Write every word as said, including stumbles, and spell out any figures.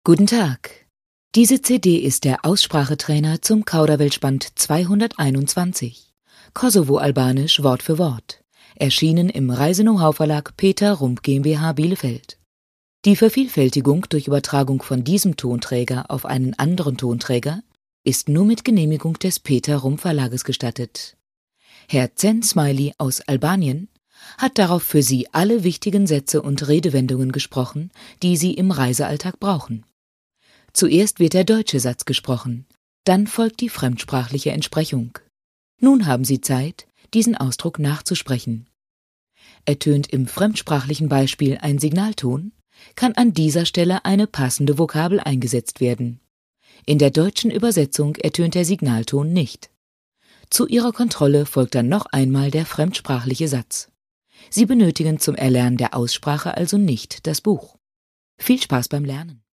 Guten Tag. Diese C D ist der Aussprachetrainer zum Kauderwelsch-Band zweihunderteinundzwanzig. Kosovo-Albanisch Wort für Wort. Erschienen im Reise-Know-how-Verlag Peter Rump GmbH Bielefeld. Die Vervielfältigung durch Übertragung von diesem Tonträger auf einen anderen Tonträger ist nur mit Genehmigung des Peter Rump Verlages gestattet. Herr Zen Smiley aus Albanien hat darauf für Sie alle wichtigen Sätze und Redewendungen gesprochen, die Sie im Reisealltag brauchen. Zuerst wird der deutsche Satz gesprochen, dann folgt die fremdsprachliche Entsprechung. Nun haben Sie Zeit, diesen Ausdruck nachzusprechen. Ertönt im fremdsprachlichen Beispiel ein Signalton, kann an dieser Stelle eine passende Vokabel eingesetzt werden. In der deutschen Übersetzung ertönt der Signalton nicht. Zu Ihrer Kontrolle folgt dann noch einmal der fremdsprachliche Satz. Sie benötigen zum Erlernen der Aussprache also nicht das Buch. Viel Spaß beim Lernen!